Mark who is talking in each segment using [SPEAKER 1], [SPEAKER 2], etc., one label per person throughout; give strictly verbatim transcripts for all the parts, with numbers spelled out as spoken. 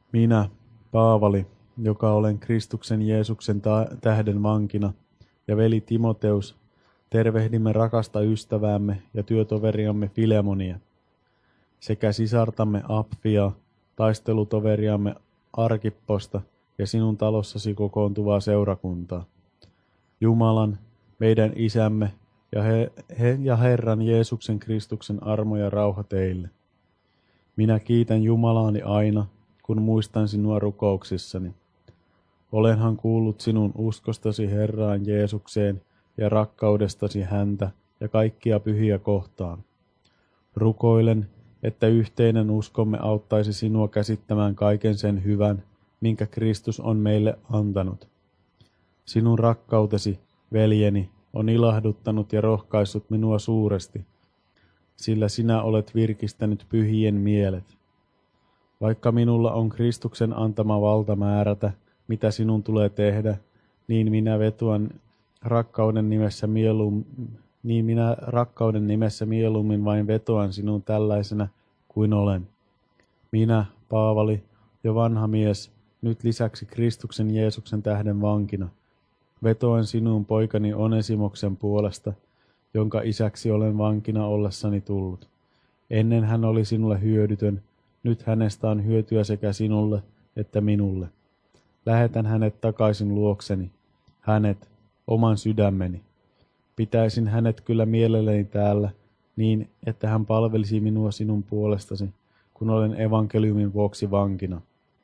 [SPEAKER 1] Minä, Paavali, joka olen Kristuksen Jeesuksen ta- tähden vankina, ja veli Timoteus, tervehdimme rakasta ystäväämme ja työtoveriamme Filemonia, sekä sisartamme Apfia, taistelutoveriamme Arkipposta ja sinun talossasi kokoontuvaa seurakuntaa. Jumalan, meidän Isämme ja, he, he, ja Herran Jeesuksen Kristuksen armo ja rauha teille. Minä kiitän Jumalaani aina, kun muistan sinua rukouksissani. Olenhan kuullut sinun uskostasi Herraan Jeesukseen ja rakkaudestasi häntä ja kaikkia pyhiä kohtaan. Rukoilen, että yhteinen uskomme auttaisi sinua käsittämään kaiken sen hyvän, minkä Kristus on meille antanut. Sinun rakkautesi, veljeni, on ilahduttanut ja rohkaissut minua suuresti, sillä sinä olet virkistänyt pyhien mielet. Vaikka minulla on Kristuksen antama valta määrätä, mitä sinun tulee tehdä, niin minä vetoan rakkauden nimessä mieluummin, niin minä rakkauden nimessä mieluummin vain vetoan sinun tällaisena kuin olen. Minä, Paavali, jo vanha mies, nyt lisäksi Kristuksen Jeesuksen tähden vankina, vetoan sinun poikani Onesimoksen puolesta, jonka isäksi olen vankina ollessani tullut. Ennen hän oli sinulle hyödytön, nyt hänestä on hyötyä sekä sinulle että minulle. Lähetän hänet takaisin luokseni, hänet, oman sydämeni. Pitäisin hänet kyllä mielelläni täällä, niin että hän palvelisi minua sinun puolestasi, kun olen evankeliumin vuoksi vankina.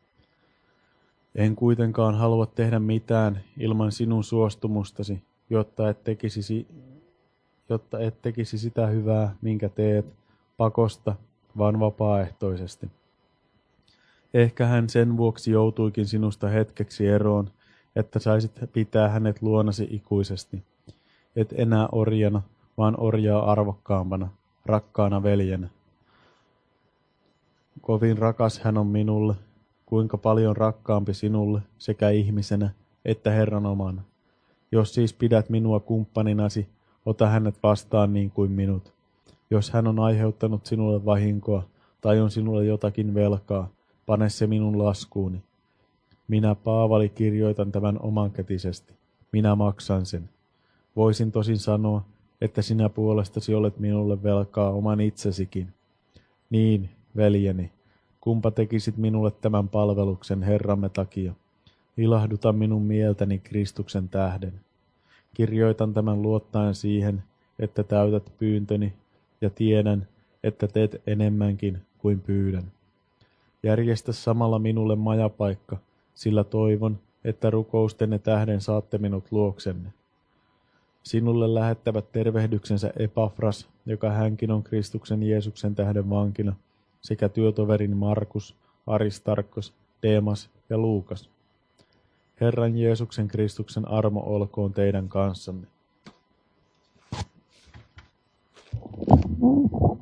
[SPEAKER 1] En kuitenkaan halua tehdä mitään ilman sinun suostumustasi, jotta et tekisi, jotta et tekisi sitä hyvää, minkä teet, pakosta, vaan vapaaehtoisesti. Ehkä hän sen vuoksi joutuikin sinusta hetkeksi eroon, että saisit pitää hänet luonasi ikuisesti. Et enää orjana, vaan orjaa arvokkaampana, rakkaana veljenä. Kovin rakas hän on minulle, kuinka paljon rakkaampi sinulle sekä ihmisenä että Herran omana. Jos siis pidät minua kumppaninasi, ota hänet vastaan niin kuin minut. Jos hän on aiheuttanut sinulle vahinkoa tai on sinulle jotakin velkaa, pane se minun laskuuni. Minä, Paavali, kirjoitan tämän omankätisesti. Minä maksan sen. Voisin tosin sanoa, että sinä puolestasi olet minulle velkaa oman itsesikin. Niin, veljeni, kumpa tekisit minulle tämän palveluksen Herramme takia. Ilahduta minun mieltäni Kristuksen tähden. Kirjoitan tämän luottaen siihen, että täytät pyyntöni, ja tiedän, että teet enemmänkin kuin pyydän. Järjestä samalla minulle majapaikka, sillä toivon, että rukoustenne tähden saatte minut luoksenne. Sinulle lähettävät tervehdyksensä Epafras, joka hänkin on Kristuksen Jeesuksen tähden vankina, sekä työtoverin Markus, Aristarkkos, Demas ja Luukas. Herran Jeesuksen Kristuksen armo olkoon teidän kanssanne.